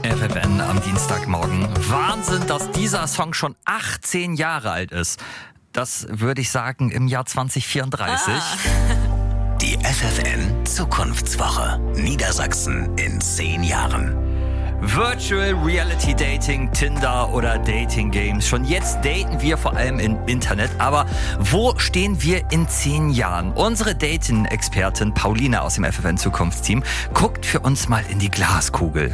FFN am Dienstagmorgen. Wahnsinn, dass dieser Song schon 18 Jahre alt ist. Das würde ich sagen im Jahr 2034. Die FFN Zukunftswoche. Niedersachsen in 10 Jahren. Virtual Reality Dating, Tinder oder Dating Games. Schon jetzt daten wir vor allem im Internet. Aber wo stehen wir in 10 Jahren? Unsere Dating-Expertin Pauline aus dem FFN Zukunftsteam guckt für uns mal in die Glaskugel.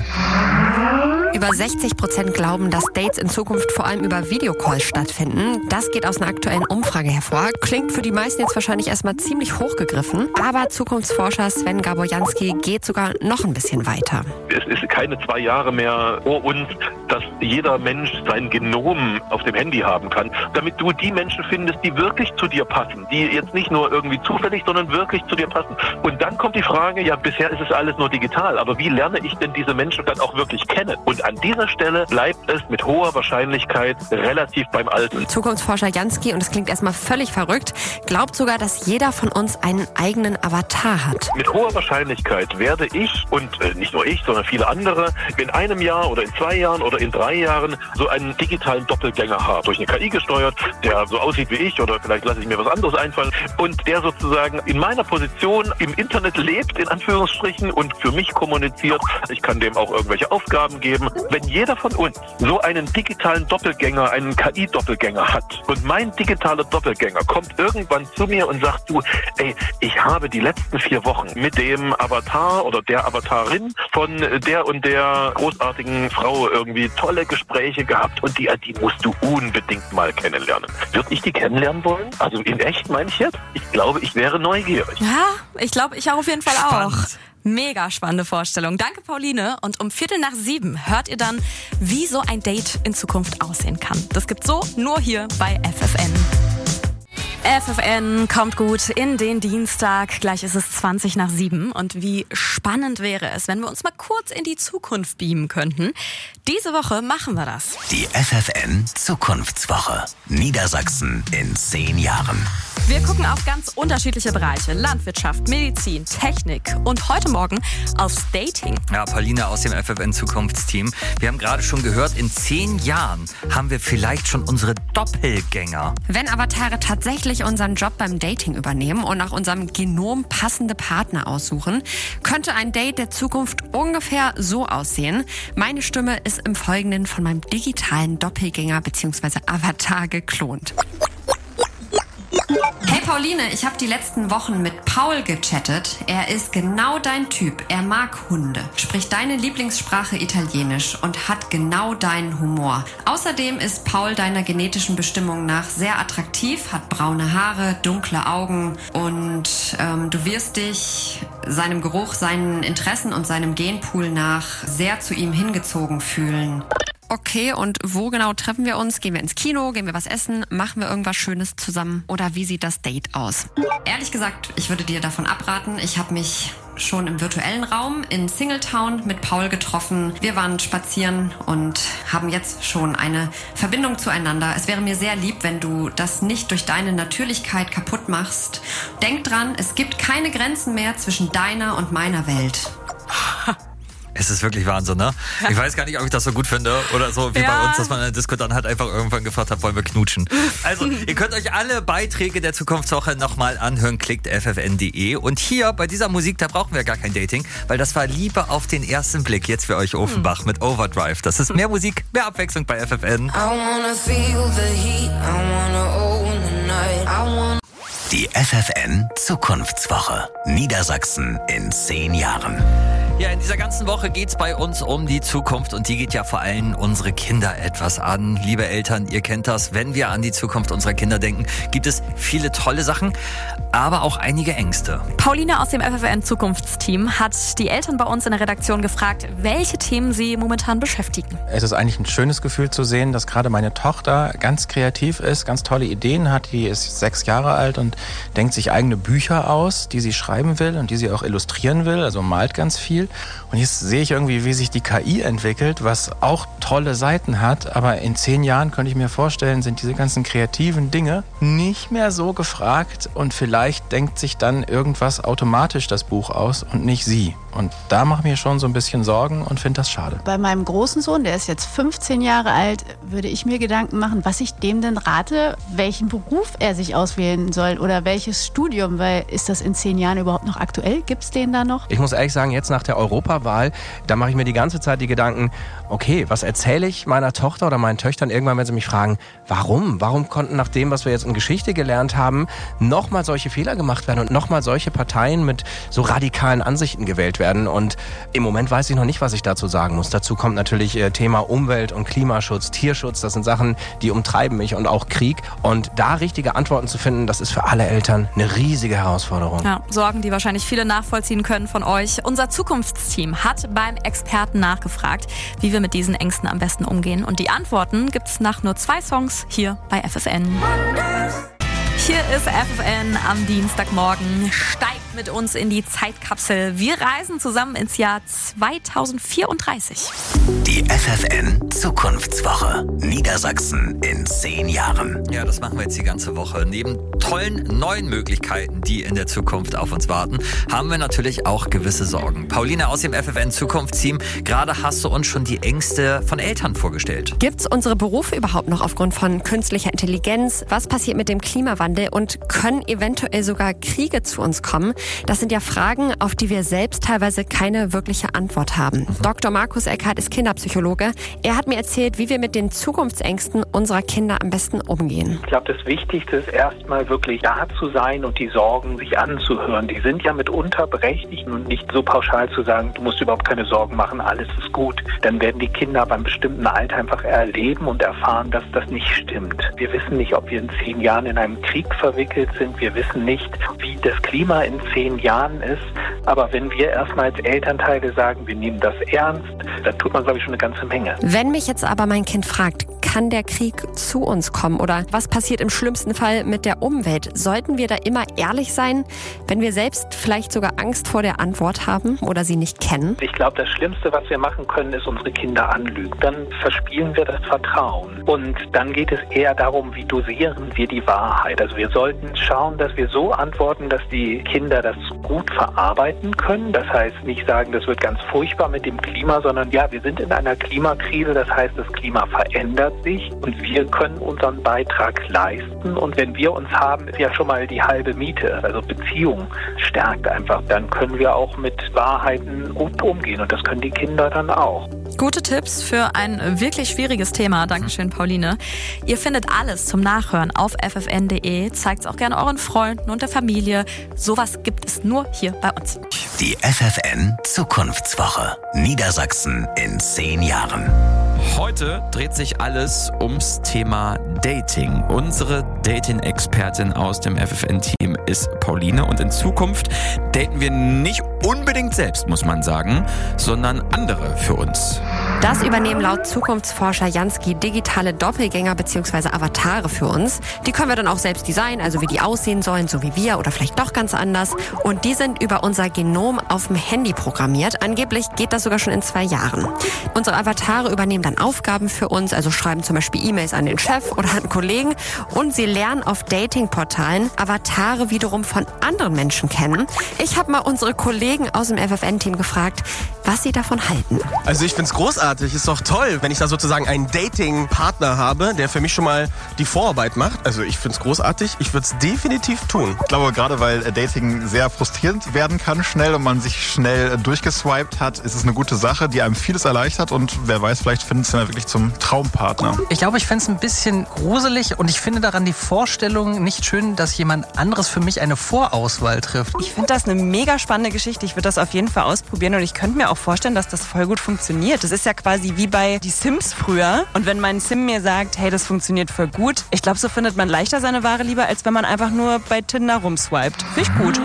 Über 60% glauben, dass Dates in Zukunft vor allem über Videocalls stattfinden. Das geht aus einer aktuellen Umfrage hervor. Klingt für die meisten jetzt wahrscheinlich erstmal ziemlich hochgegriffen. Aber Zukunftsforscher Sven Gaborjanski geht sogar noch ein bisschen weiter. Es ist keine 2 Jahre mehr vor uns, dass jeder Mensch sein Genom auf dem Handy haben kann, damit du die Menschen findest, die wirklich zu dir passen, die jetzt nicht nur irgendwie zufällig, sondern wirklich zu dir passen. Und dann kommt die Frage, ja, bisher ist es alles nur digital, aber wie lerne ich denn diese Menschen dann auch wirklich kennen? Und an dieser Stelle bleibt es mit hoher Wahrscheinlichkeit relativ beim Alten. Zukunftsforscher Janski, und es klingt erstmal völlig verrückt, glaubt sogar, dass jeder von uns einen eigenen Avatar hat. Mit hoher Wahrscheinlichkeit werde ich und nicht nur ich, sondern viele andere in einem Jahr oder in 2 Jahren oder in 3 Jahren so einen digitalen Doppelgänger haben. Durch eine KI gesteuert, der so aussieht wie ich oder vielleicht lasse ich mir was anderes einfallen und der sozusagen in meiner Position im Internet lebt, in Anführungsstrichen, und für mich kommuniziert. Ich kann dem auch irgendwelche Aufgaben geben. Wenn jeder von uns so einen digitalen Doppelgänger, einen KI-Doppelgänger hat und mein digitaler Doppelgänger kommt irgendwann zu mir und sagt, du, ey, ich habe die letzten 4 Wochen mit dem Avatar oder der Avatarin von der und der großartigen Frau irgendwie tolle Gespräche gehabt und die musst du unbedingt mal kennenlernen. Würde ich die kennenlernen wollen? Also in echt, meine ich jetzt? Ich glaube, ich wäre neugierig. Ja, ich glaube, ich auf jeden Fall auch. Spannend. Mega spannende Vorstellung. Danke, Pauline. Und um 6:15 hört ihr dann, wie so ein Date in Zukunft aussehen kann. Das gibt's so nur hier bei FFN. FFN kommt gut in den Dienstag. Gleich ist es 6:20. Und wie spannend wäre es, wenn wir uns mal kurz in die Zukunft beamen könnten. Diese Woche machen wir das. Die FFN Zukunftswoche. Niedersachsen in 10 Jahren. Wir gucken auf ganz unterschiedliche Bereiche. Landwirtschaft, Medizin, Technik und heute Morgen aufs Dating. Ja, Pauline aus dem FFN Zukunftsteam. Wir haben gerade schon gehört, in 10 Jahren haben wir vielleicht schon unsere Doppelgänger. Wenn Avatare tatsächlich unseren Job beim Dating übernehmen und nach unserem Genom passende Partner aussuchen, könnte ein Date der Zukunft ungefähr so aussehen. Meine Stimme ist im Folgenden von meinem digitalen Doppelgänger bzw. Avatar geklont. Hey Pauline, ich habe die letzten Wochen mit Paul gechattet. Er ist genau dein Typ. Er mag Hunde, spricht deine Lieblingssprache Italienisch und hat genau deinen Humor. Außerdem ist Paul deiner genetischen Bestimmung nach sehr attraktiv, hat braune Haare, dunkle Augen und du wirst dich seinem Geruch, seinen Interessen und seinem Genpool nach sehr zu ihm hingezogen fühlen. Okay, und wo genau treffen wir uns? Gehen wir ins Kino? Gehen wir was essen? Machen wir irgendwas Schönes zusammen? Oder wie sieht das Date aus? Ehrlich gesagt, ich würde dir davon abraten. Ich habe mich schon im virtuellen Raum in Singletown mit Paul getroffen. Wir waren spazieren und haben jetzt schon eine Verbindung zueinander. Es wäre mir sehr lieb, wenn du das nicht durch deine Natürlichkeit kaputt machst. Denk dran, es gibt keine Grenzen mehr zwischen deiner und meiner Welt. Es ist wirklich Wahnsinn, ne? Ich weiß gar nicht, ob ich das so gut finde oder so wie bei uns, dass man in der Disco dann halt einfach irgendwann gefragt hat, wollen wir knutschen. Also, ihr könnt euch alle Beiträge der Zukunftswoche nochmal anhören, klickt ffn.de. Und hier bei dieser Musik, da brauchen wir gar kein Dating, weil das war Liebe auf den ersten Blick. Jetzt für euch Offenbach mit Overdrive. Das ist mehr Musik, mehr Abwechslung bei FFN. Die FFN Zukunftswoche. Niedersachsen in 10 Jahren. Ja, in dieser ganzen Woche geht's bei uns um die Zukunft und die geht ja vor allem unsere Kinder etwas an. Liebe Eltern, ihr kennt das, wenn wir an die Zukunft unserer Kinder denken, gibt es viele tolle Sachen, aber auch einige Ängste. Pauline aus dem FFN Zukunftsteam hat die Eltern bei uns in der Redaktion gefragt, welche Themen sie momentan beschäftigen. Es ist eigentlich ein schönes Gefühl zu sehen, dass gerade meine Tochter ganz kreativ ist, ganz tolle Ideen hat. Die ist 6 Jahre alt und denkt sich eigene Bücher aus, die sie schreiben will und die sie auch illustrieren will, also malt ganz viel. Und jetzt sehe ich irgendwie, wie sich die KI entwickelt, was auch tolle Seiten hat. Aber in 10 Jahren könnte ich mir vorstellen, sind diese ganzen kreativen Dinge nicht mehr so gefragt. Und vielleicht denkt sich dann irgendwas automatisch das Buch aus und nicht sie. Und da mache ich mir schon so ein bisschen Sorgen und finde das schade. Bei meinem großen Sohn, der ist jetzt 15 Jahre alt, würde ich mir Gedanken machen, was ich dem denn rate, welchen Beruf er sich auswählen soll oder welches Studium, weil ist das in 10 Jahren überhaupt noch aktuell? Gibt es den da noch? Ich muss ehrlich sagen, jetzt nach der Europawahl, da mache ich mir die ganze Zeit die Gedanken, okay, was erzähle ich meiner Tochter oder meinen Töchtern irgendwann, wenn sie mich fragen, warum? Warum konnten nach dem, was wir jetzt in Geschichte gelernt haben, nochmal solche Fehler gemacht werden und nochmal solche Parteien mit so radikalen Ansichten gewählt werden? Und im Moment weiß ich noch nicht, was ich dazu sagen muss. Dazu kommt natürlich Thema Umwelt und Klimaschutz, Tierschutz. Das sind Sachen, die umtreiben mich und auch Krieg. Und da richtige Antworten zu finden, das ist für alle Eltern eine riesige Herausforderung. Ja, Sorgen, die wahrscheinlich viele nachvollziehen können von euch. Unser Zukunftsteam hat beim Experten nachgefragt, wie wir mit diesen Ängsten am besten umgehen. Und die Antworten gibt's nach nur 2 Songs hier bei FFN. Hier ist FFN am Dienstagmorgen. Steigt mit uns in die Zeitkapsel. Wir reisen zusammen ins Jahr 2034. Die FFN Zukunftswoche. Niedersachsen in 10 Jahren. Ja, das machen wir jetzt die ganze Woche. Neben tollen neuen Möglichkeiten, die in der Zukunft auf uns warten, haben wir natürlich auch gewisse Sorgen. Pauline aus dem FFN Zukunftsteam, gerade hast du uns schon die Ängste von Eltern vorgestellt. Gibt's unsere Berufe überhaupt noch aufgrund von künstlicher Intelligenz? Was passiert mit dem Klimawandel? Und können eventuell sogar Kriege zu uns kommen? Das sind ja Fragen, auf die wir selbst teilweise keine wirkliche Antwort haben. Dr. Markus Eckhardt ist Kinderpsychologe. Er hat mir erzählt, wie wir mit den Zukunftsängsten unserer Kinder am besten umgehen. Ich glaube, das Wichtigste ist erstmal wirklich da zu sein und die Sorgen sich anzuhören. Die sind ja mitunter berechtigt und nicht so pauschal zu sagen, du musst überhaupt keine Sorgen machen, alles ist gut. Dann werden die Kinder beim bestimmten Alter einfach erleben und erfahren, dass das nicht stimmt. Wir wissen nicht, ob wir in 10 Jahren in einem Krieg verwickelt sind. Wir wissen nicht, wie das Klima in 10 Jahren ist. Aber wenn wir erstmal als Elternteile sagen, wir nehmen das ernst, dann tut man, glaube ich, schon eine ganze Menge. Wenn mich jetzt aber mein Kind fragt, kann der Krieg zu uns kommen oder was passiert im schlimmsten Fall mit der Umwelt? Sollten wir da immer ehrlich sein, wenn wir selbst vielleicht sogar Angst vor der Antwort haben oder sie nicht kennen? Ich glaube, das Schlimmste, was wir machen können, ist unsere Kinder anlügen. Dann verspielen wir das Vertrauen. Und dann geht es eher darum, wie dosieren wir die Wahrheit. Also wir sollten schauen, dass wir so antworten, dass die Kinder das gut verarbeiten können. Das heißt, nicht sagen, das wird ganz furchtbar mit dem Klima, sondern ja, wir sind in einer Klimakrise. Das heißt, das Klima verändert sich und wir können unseren Beitrag leisten. Und wenn wir uns haben, ist ja schon mal die halbe Miete. Also Beziehung stärkt einfach. Dann können wir auch mit Wahrheiten gut umgehen und das können die Kinder dann auch. Gute Tipps für ein wirklich schwieriges Thema. Dankeschön, Pauline. Ihr findet alles zum Nachhören auf ffn.de. Zeigt es auch gerne euren Freunden und der Familie. Sowas gibt es nur hier bei uns. Die FFN Zukunftswoche. Niedersachsen in 10 Jahren. Heute dreht sich alles ums Thema Dating. Unsere Dating-Expertin aus dem FFN-Team ist Pauline und in Zukunft daten wir nicht unbedingt selbst, muss man sagen, sondern andere für uns. Das übernehmen laut Zukunftsforscher Jansky digitale Doppelgänger bzw. Avatare für uns. Die können wir dann auch selbst designen, also wie die aussehen sollen, so wie wir oder vielleicht doch ganz anders. Und die sind über unser Genom auf dem Handy programmiert. Angeblich geht das sogar schon in 2 Jahren. Unsere Avatare übernehmen dann Aufgaben für uns, also schreiben zum Beispiel E-Mails an den Chef oder an Kollegen. Und sie lernen auf Dating-Portalen Avatare wiederum von anderen Menschen kennen. Ich habe mal unsere Kollegen aus dem FFN-Team gefragt, was sie davon halten. Also ich find's großartig, ist doch toll, wenn ich da sozusagen einen Dating-Partner habe, der für mich schon mal die Vorarbeit macht. Also ich find's großartig, ich würde es definitiv tun. Ich glaube, gerade weil Dating sehr frustrierend werden kann schnell und man sich schnell durchgeswiped hat, ist es eine gute Sache, die einem vieles erleichtert und wer weiß, vielleicht findet es dann wirklich zum Traumpartner. Ich glaube, ich fände es ein bisschen gruselig und ich finde daran die Vorstellung nicht schön, dass jemand anderes für mich eine Vorauswahl trifft. Ich finde das eine mega spannende Geschichte. Ich würde das auf jeden Fall ausprobieren und ich könnte mir auch vorstellen, dass das voll gut funktioniert. Das ist ja quasi wie bei die Sims früher. Und wenn mein Sim mir sagt, hey, das funktioniert voll gut, ich glaube, so findet man leichter seine wahre Liebe, als wenn man einfach nur bei Tinder rumswiped. Finde ich gut.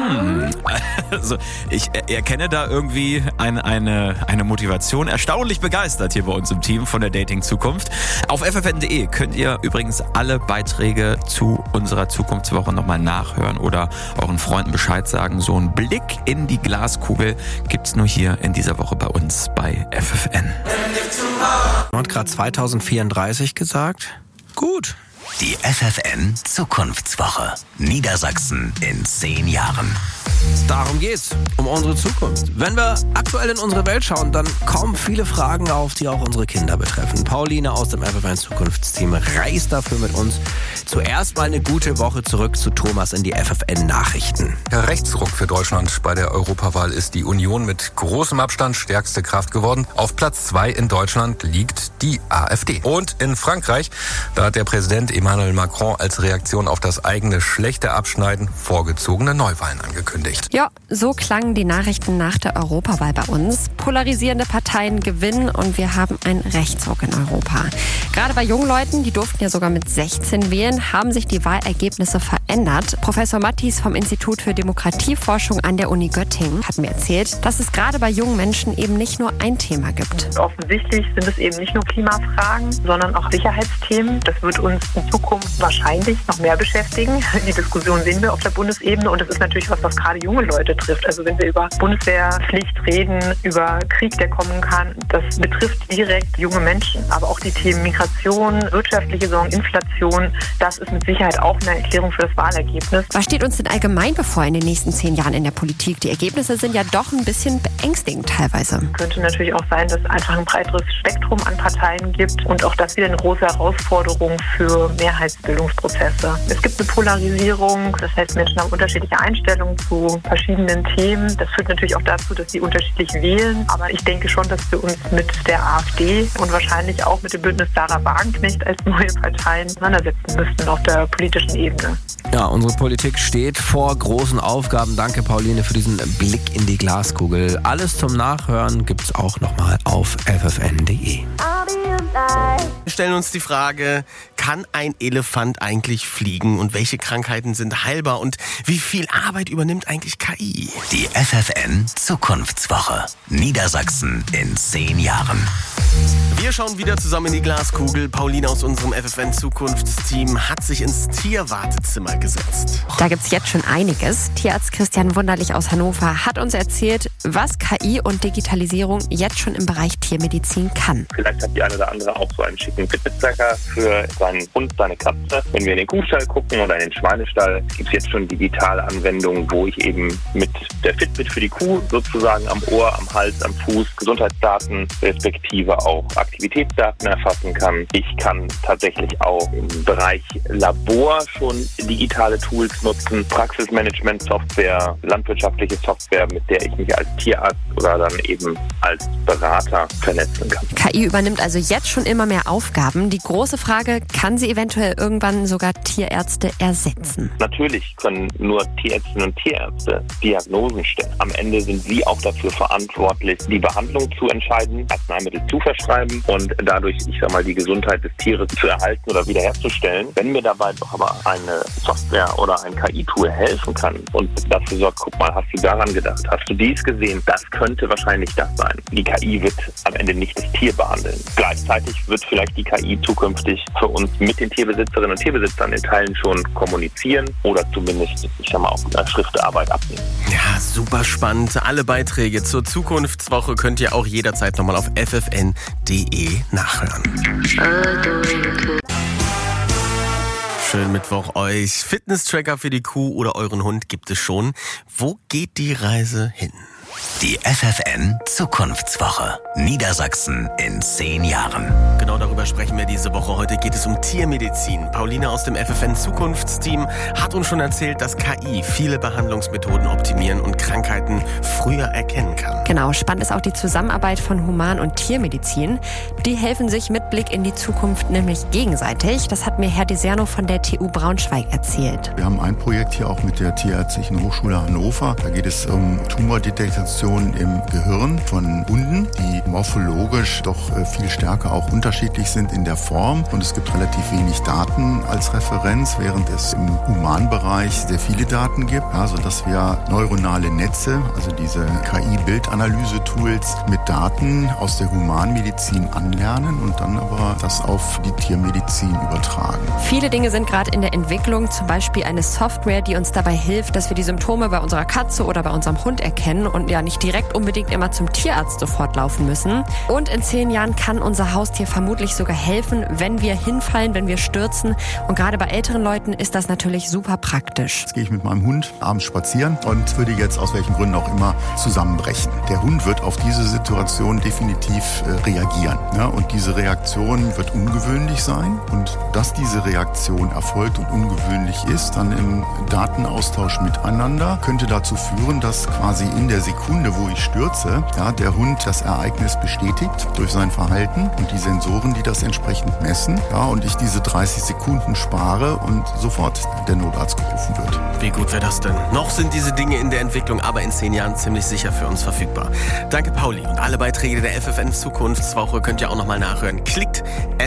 Also ich erkenne da irgendwie eine Motivation. Erstaunlich begeistert hier bei uns im Team von der Dating-Zukunft. Auf ffn.de könnt ihr übrigens alle Beiträge zu unserer Zukunftswoche nochmal nachhören oder euren Freunden Bescheid sagen. So ein Blick in die Glaskugel gibt's nur hier in dieser Woche bei uns bei FFN. Und gerade 2034 gesagt? Gut. Die FFN Zukunftswoche. Niedersachsen in 10 Jahren. Darum geht's, um unsere Zukunft. Wenn wir aktuell in unsere Welt schauen, dann kommen viele Fragen auf, die auch unsere Kinder betreffen. Pauline aus dem FFN Zukunftsteam reist dafür mit uns zuerst mal eine gute Woche zurück zu Thomas in die FFN Nachrichten. Der Rechtsruck für Deutschland bei der Europawahl ist die Union mit großem Abstand stärkste Kraft geworden. Auf Platz 2 in Deutschland liegt die AfD. Und in Frankreich, da hat der Präsident Emmanuel Macron als Reaktion auf das eigene schlechte Abschneiden vorgezogene Neuwahlen angekündigt. Ja, so klangen die Nachrichten nach der Europawahl bei uns. Polarisierende Parteien gewinnen und wir haben einen Rechtsruck in Europa. Gerade bei jungen Leuten, die durften ja sogar mit 16 wählen, haben sich die Wahlergebnisse verändert. Professor Mattis vom Institut für Demokratieforschung an der Uni Göttingen hat mir erzählt, dass es gerade bei jungen Menschen eben nicht nur ein Thema gibt. Offensichtlich sind es eben nicht nur Klimafragen, sondern auch Sicherheitsthemen. Das wird uns in Zukunft wahrscheinlich noch mehr beschäftigen. Die Diskussion sehen wir auf der Bundesebene und das ist natürlich was gerade junge Leute trifft. Also wenn wir über Bundeswehrpflicht reden, über Krieg, der kommen kann, das betrifft direkt junge Menschen. Aber auch die Themen Migration, wirtschaftliche Sorgen, Inflation, das ist mit Sicherheit auch eine Erklärung für das Wahlergebnis. Was steht uns denn allgemein bevor in den nächsten 10 Jahren in der Politik? Die Ergebnisse sind ja doch ein bisschen beängstigend teilweise. Könnte natürlich auch sein, dass es einfach ein breiteres Spektrum an Parteien gibt und auch das wieder eine große Herausforderung für Mehrheitsbildungsprozesse. Es gibt eine Polarisierung, das heißt, Menschen haben unterschiedliche Einstellungen zu verschiedenen Themen. Das führt natürlich auch dazu, dass sie unterschiedlich wählen. Aber ich denke schon, dass wir uns mit der AfD und wahrscheinlich auch mit dem Bündnis Sarah Wagenknecht als neue Parteien auseinandersetzen müssten auf der politischen Ebene. Ja, unsere Politik steht vor großen Aufgaben. Danke, Pauline, für diesen Blick in die Glaskugel. Alles zum Nachhören gibt's auch nochmal auf ffn.de. Wir stellen uns die Frage, kann ein Elefant eigentlich fliegen und welche Krankheiten sind heilbar und wie viel Arbeit übernimmt eigentlich KI? Die FFN Zukunftswoche. Niedersachsen in 10 Jahren. Wir schauen wieder zusammen in die Glaskugel. Pauline aus unserem FFN Zukunftsteam hat sich ins Tierwartezimmer gesetzt. Da gibt's jetzt schon einiges. Tierarzt Christian Wunderlich aus Hannover hat uns erzählt, was KI und Digitalisierung jetzt schon im Bereich Tiermedizin kann. Vielleicht hat die eine oder andere auch so einen schicken Fitness-Tracker für seinen Hund, seine Katze. Wenn wir in den Kuhstall gucken oder in den Schweinestall, gibt es jetzt schon digitale Anwendungen, wo ich eben mit der Fitbit für die Kuh sozusagen am Ohr, am Hals, am Fuß Gesundheitsdaten respektive auch Aktivitätsdaten erfassen kann. Ich kann tatsächlich auch im Bereich Labor schon digitale Tools nutzen, Praxismanagement-Software, landwirtschaftliche Software, mit der ich mich als Tierarzt oder dann eben als Berater vernetzen kann. KI übernimmt also jetzt schon immer mehr Aufgaben. Die große Frage, kann sie eventuell irgendwann sogar Tierärzte ersetzen? Natürlich können nur Tierärztinnen und Tierärzte Diagnosen stellen. Am Ende sind sie auch dafür verantwortlich, die Behandlung zu entscheiden, Arzneimittel zu verschreiben und dadurch, die Gesundheit des Tieres zu erhalten oder wiederherzustellen. Wenn mir dabei doch aber eine Software oder ein KI-Tool helfen kann und dafür sorgt, guck mal, hast du daran gedacht, hast du dies gesehen, das könnte wahrscheinlich das sein. Die KI wird am Ende nicht das Tier behandeln. Gleichzeitig wird vielleicht die KI zukünftig für uns mit den Tierbesitzerinnen und Tierbesitzern in Teilen schon kommunizieren oder zumindest, auch Schriftarbeit abnehmen. Ja, super spannend. Alle Beiträge zur Zukunftswoche könnt ihr auch jederzeit nochmal auf ffn.de nachhören. Schönen Mittwoch euch. Fitness-Tracker für die Kuh oder euren Hund gibt es schon. Wo geht die Reise hin? Die FFN Zukunftswoche. Niedersachsen in 10 Jahren. Genau darüber sprechen wir diese Woche. Heute geht es um Tiermedizin. Pauline aus dem FFN Zukunftsteam hat uns schon erzählt, dass KI viele Behandlungsmethoden optimieren und Krankheiten früher erkennen kann. Genau, spannend ist auch die Zusammenarbeit von Human- und Tiermedizin. Die helfen sich mit Blick in die Zukunft nämlich gegenseitig. Das hat mir Herr Deserno von der TU Braunschweig erzählt. Wir haben ein Projekt hier auch mit der Tierärztlichen Hochschule Hannover. Da geht es um Tumordetektion im Gehirn von Hunden, die morphologisch doch viel stärker auch unterschiedlich sind in der Form. Und es gibt relativ wenig Daten als Referenz, während es im Humanbereich sehr viele Daten gibt, sodass wir neuronale Netze, also diese KI-Bildanalyse-Tools mit Daten aus der Humanmedizin anlernen und dann aber das auf die Tiermedizin übertragen. Viele Dinge sind gerade in der Entwicklung, zum Beispiel eine Software, die uns dabei hilft, dass wir die Symptome bei unserer Katze oder bei unserem Hund erkennen und ja nicht direkt unbedingt immer zum Tierarzt sofort laufen müssen. Und in 10 Jahren kann unser Haustier vermutlich sogar helfen, wenn wir hinfallen, wenn wir stürzen. Und gerade bei älteren Leuten ist das natürlich super praktisch. Jetzt gehe ich mit meinem Hund abends spazieren und würde jetzt aus welchen Gründen auch immer zusammenbrechen. Der Hund wird auf diese Situation definitiv reagieren. Ja, und diese Reaktion wird ungewöhnlich sein. Und dass diese Reaktion erfolgt und ungewöhnlich ist, dann im Datenaustausch miteinander, könnte dazu führen, dass quasi in der Sekunde, wo ich stürze, ja, der Hund das Ereignis bestätigt durch sein Verhalten und die Sensoren, die das entsprechend messen. Ja, und ich diese 30 Sekunden spare und sofort der Notarzt gerufen wird. Wie gut wäre das denn? Noch sind diese Dinge in der Entwicklung, aber in 10 Jahren ziemlich sicher für uns verfügbar. Danke, Pauli. Und alle Beiträge der FFN Zukunftswoche könnt ihr auch nochmal nachhören. Klickt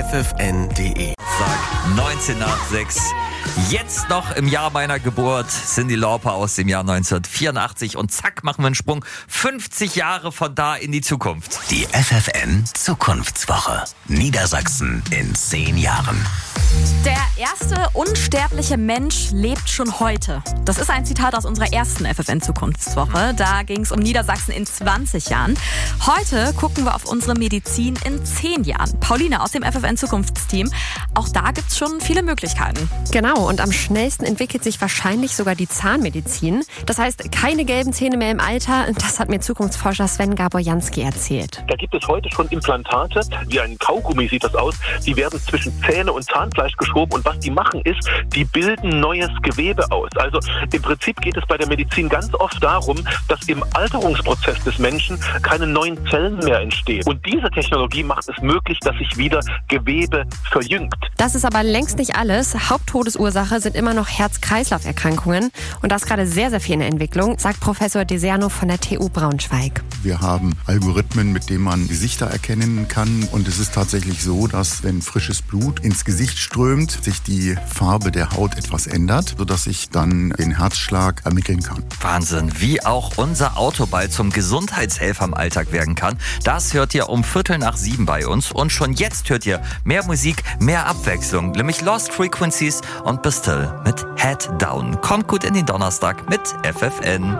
ffn.de. Sag 19 nach 6. Jetzt noch im Jahr meiner Geburt Cyndi Lauper aus dem Jahr 1984 und zack, machen wir einen Sprung 50 Jahre von da in die Zukunft. Die FFN Zukunftswoche. Niedersachsen in 10 Jahren. Der erste unsterbliche Mensch lebt schon heute. Das ist ein Zitat aus unserer ersten FFN Zukunftswoche. Da ging es um Niedersachsen in 20 Jahren. Heute gucken wir auf unsere Medizin in 10 Jahren. Pauline aus dem FFN Zukunftsteam. Auch da gibt es schon viele Möglichkeiten. Genau, und am schnellsten entwickelt sich wahrscheinlich sogar die Zahnmedizin. Das heißt, keine gelben Zähne mehr im Alter. Das hat mir Zukunftsforscher Sven Gaborjanski erzählt. Da gibt es heute schon Implantate, wie ein Kaugummi sieht das aus. Die werden zwischen Zähne und Zahnfleisch geschoben und was die machen ist, die bilden neues Gewebe aus. Also im Prinzip geht es bei der Medizin ganz oft darum, dass im Alterungsprozess des Menschen keine neuen Zellen mehr entstehen. Und diese Technologie macht es möglich, dass sich wieder Gewebe verjüngt. Das ist aber längst nicht alles. Haupttodesursache sind immer noch Herz-Kreislauf-Erkrankungen. Und das gerade sehr, sehr viel in der Entwicklung, sagt Professor Deserno von der TU Braunschweig. Wir haben Algorithmen, mit denen man Gesichter erkennen kann. Und es ist tatsächlich so, dass wenn frisches Blut ins Gesicht strömt, sich die Farbe der Haut etwas ändert, sodass ich dann den Herzschlag ermitteln kann. Wahnsinn, wie auch unser Auto bald zum Gesundheitshelfer im Alltag werden kann. Das hört ihr um 6:45 bei uns. Und schon jetzt hört ihr mehr Musik, mehr Abwechslung. Nämlich Lost Frequencies und Bastille mit Head Down. Kommt gut in den Donnerstag mit FFN.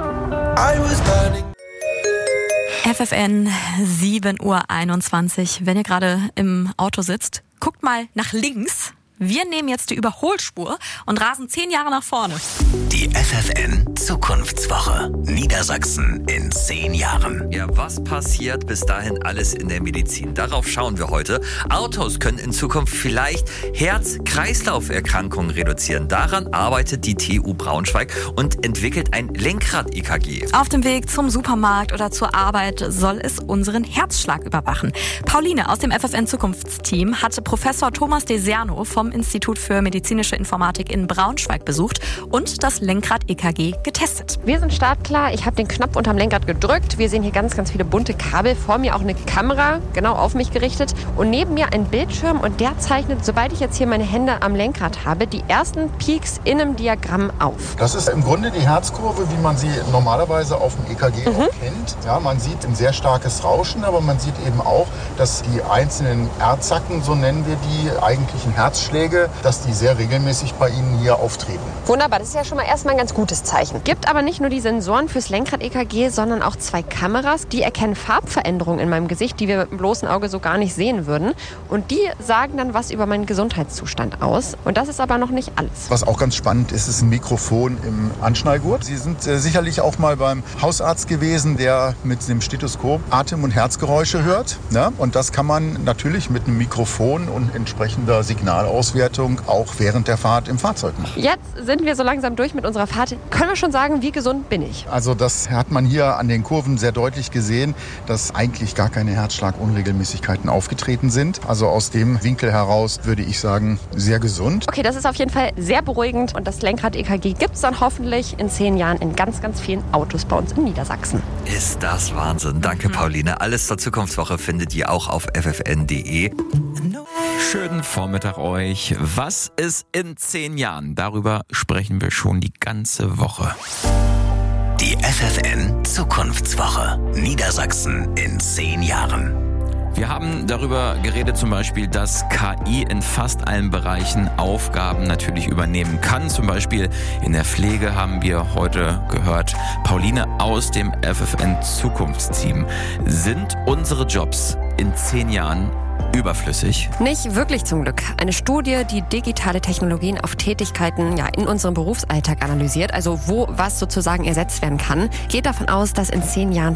FFN 7:21 Uhr. Wenn ihr gerade im Auto sitzt, guckt mal nach links. Wir nehmen jetzt die Überholspur und rasen 10 Jahre nach vorne. Die FFN Zukunftswoche. Niedersachsen in 10 Jahren. Ja, was passiert bis dahin alles in der Medizin? Darauf schauen wir heute. Autos können in Zukunft vielleicht Herz-Kreislauf-Erkrankungen reduzieren. Daran arbeitet die TU Braunschweig und entwickelt ein Lenkrad-EKG. Auf dem Weg zum Supermarkt oder zur Arbeit soll es unseren Herzschlag überwachen. Pauline aus dem FFN Zukunftsteam hatte Professor Thomas Deserno vom Institut für medizinische Informatik in Braunschweig besucht und das Lenkrad-EKG getestet. Wir sind startklar. Ich habe den Knopf unterm Lenkrad gedrückt. Wir sehen hier ganz, ganz viele bunte Kabel. Vor mir auch eine Kamera, genau auf mich gerichtet. Und neben mir ein Bildschirm und der zeichnet, sobald ich jetzt hier meine Hände am Lenkrad habe, die ersten Peaks in einem Diagramm auf. Das ist im Grunde die Herzkurve, wie man sie normalerweise auf dem EKG auch kennt. Ja, man sieht ein sehr starkes Rauschen, aber man sieht eben auch, dass die einzelnen Erdzacken, so nennen wir die eigentlichen Herzschläge, dass die sehr regelmäßig bei Ihnen hier auftreten. Wunderbar, das ist ja schon mal erstmal ein ganz gutes Zeichen. Gibt aber nicht nur die Sensoren fürs Lenkrad-EKG, sondern auch 2 Kameras, die erkennen Farbveränderungen in meinem Gesicht, die wir mit dem bloßen Auge so gar nicht sehen würden. Und die sagen dann was über meinen Gesundheitszustand aus. Und das ist aber noch nicht alles. Was auch ganz spannend ist, ist ein Mikrofon im Anschnallgurt. Sie sind sicherlich auch mal beim Hausarzt gewesen, der mit dem Stethoskop Atem- und Herzgeräusche hört. Ne? Und das kann man natürlich mit einem Mikrofon und entsprechender Signalauswertung auch während der Fahrt im Fahrzeug machen. Jetzt sind wir so langsam durch mit unserer Fahrt. Können wir schon sagen, wie gesund bin ich? Also das hat man hier an den Kurven sehr deutlich gesehen, dass eigentlich gar keine Herzschlagunregelmäßigkeiten aufgetreten sind. Also aus dem Winkel heraus würde ich sagen, sehr gesund. Okay, das ist auf jeden Fall sehr beruhigend. Und das Lenkrad-EKG gibt es dann hoffentlich in 10 Jahren in ganz, ganz vielen Autos bei uns in Niedersachsen. Ist das Wahnsinn. Danke, Pauline. Alles zur Zukunftswoche findet ihr auch auf ffn.de. Schönen Vormittag euch. Was ist in 10 Jahren? Darüber sprechen wir schon die ganze Woche. Die FFN Zukunftswoche. Niedersachsen in 10 Jahren. Wir haben darüber geredet zum Beispiel, dass KI in fast allen Bereichen Aufgaben natürlich übernehmen kann. Zum Beispiel in der Pflege haben wir heute gehört. Pauline aus dem FFN Zukunftsteam. Sind unsere Jobs in 10 Jahren überflüssig? Nicht wirklich zum Glück. Eine Studie, die digitale Technologien auf Tätigkeiten in unserem Berufsalltag analysiert, also wo was sozusagen ersetzt werden kann, geht davon aus, dass in 10 Jahren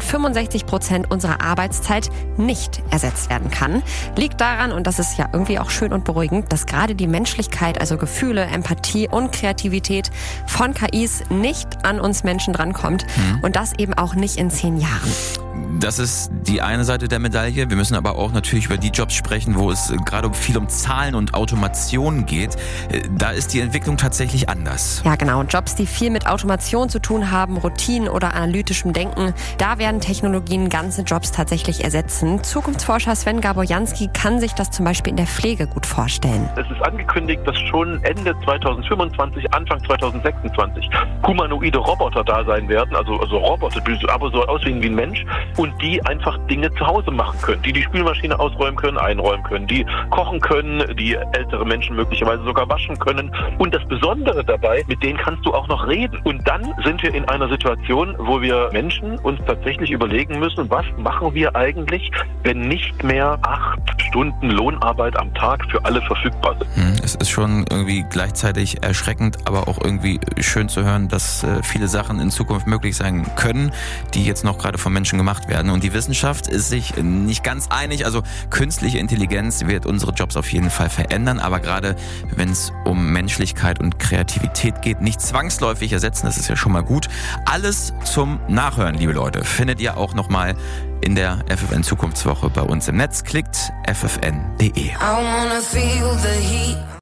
65% unserer Arbeitszeit nicht ersetzt werden kann. Liegt daran, und das ist ja irgendwie auch schön und beruhigend, dass gerade die Menschlichkeit, also Gefühle, Empathie und Kreativität von KIs nicht an uns Menschen drankommt und das eben auch nicht in 10 Jahren. Das ist die eine Seite der Medaille. Wir müssen aber auch natürlich über die Jobs sprechen, wo es gerade viel um Zahlen und Automation geht. Da ist die Entwicklung tatsächlich anders. Ja, genau. Jobs, die viel mit Automation zu tun haben, Routinen oder analytischem Denken, da werden Technologien ganze Jobs tatsächlich ersetzen. Zukunftsforscher Sven Gaborjanski kann sich das zum Beispiel in der Pflege gut vorstellen. Es ist angekündigt, dass schon Ende 2025, Anfang 2026 humanoide Roboter da sein werden, also Roboter, aber so aussehen wie ein Mensch, und die einfach Dinge zu Hause machen können, die Spülmaschine ausräumen können, einräumen können, die kochen können, die ältere Menschen möglicherweise sogar waschen können. Und das Besondere dabei, mit denen kannst du auch noch reden. Und dann sind wir in einer Situation, wo wir Menschen uns tatsächlich überlegen müssen, was machen wir eigentlich, wenn nicht mehr 8 Stunden Lohnarbeit am Tag für alle verfügbar sind. Es ist schon irgendwie gleichzeitig erschreckend, aber auch irgendwie schön zu hören, dass viele Sachen in Zukunft möglich sein können, die jetzt noch gerade von Menschen gemacht werden. Und die Wissenschaft ist sich nicht ganz einig. Also künstliche Intelligenz wird unsere Jobs auf jeden Fall verändern, aber gerade wenn es um Menschlichkeit und Kreativität geht, nicht zwangsläufig ersetzen. Das ist ja schon mal gut. Alles zum Nachhören, liebe Leute, findet ihr auch nochmal in der FFN Zukunftswoche bei uns im Netz. Klickt ffn.de.